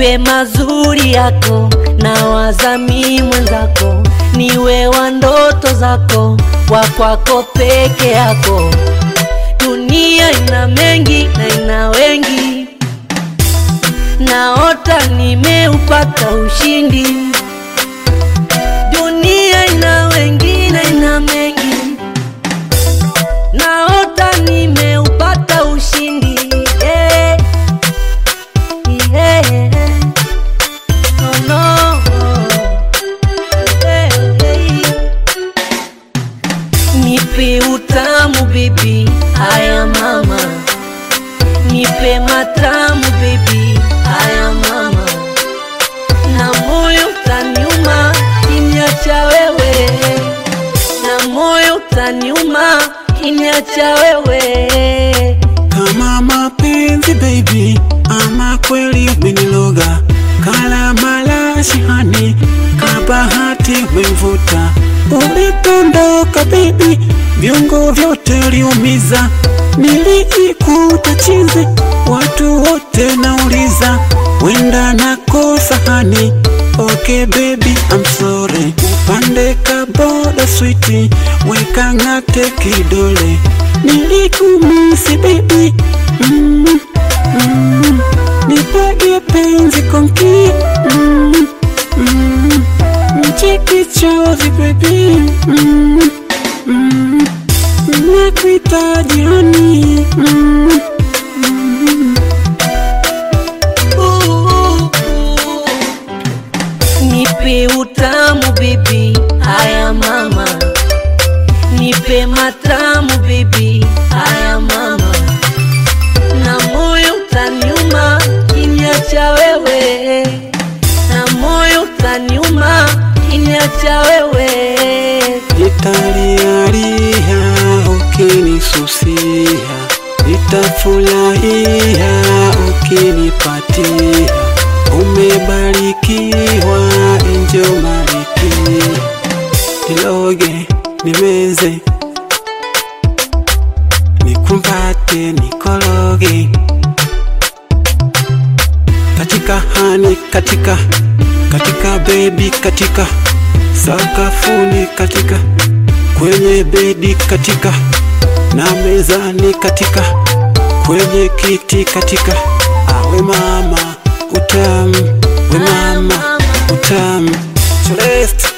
nipe mazuri yako, na wazami mwenzako, niwe wa ndoto zako, wa kwako peke yako. Dunia ina mengi na ina wengi, naota nimeupata ushindi. Dunia ina wengi na ina mengi, naota nimeupata ushindi. Yeah. Yeah. Oh no. Yeah. Nipe utamu baby, haya mama. Nipe matamu baby, haya mama. Na moyo utaniuma kiniacha wewe, na moyo utaniuma kiniacha wewe. Kama mapenzi baby, ama kweli umeniloga. Kala malashi hani, kabahati umenivuta. Ulipondoka baby, viungo vyote uliumiza. Niliikuta chizi, watu wote nauliza, wenda nakosa hani. Okay baby, I'm sorry. Upande kaboda sweetie, weka ngate kidole. Nilikumisi baby, nipage penzi konki, mcheki chozi baby, nakuhitaji honey. Nipe utamu baby, haya mama. Nipe matamu baby, haya mama. Na moyo utaniuma kiniacha wewe, na moyo utaniuma kiniacha wewe. Nitalialia ukinisusia, nitafurahia ukinipatia. Umebarikiwa enjo maliki, niloge nimeze, nikumbate nikologe. Katika hani, katika baby, katika sakafuni, katika kwenye bedi, katika na mezani, katika kwenye kiti, katika awe mama utamu, we mama utamu. Celeste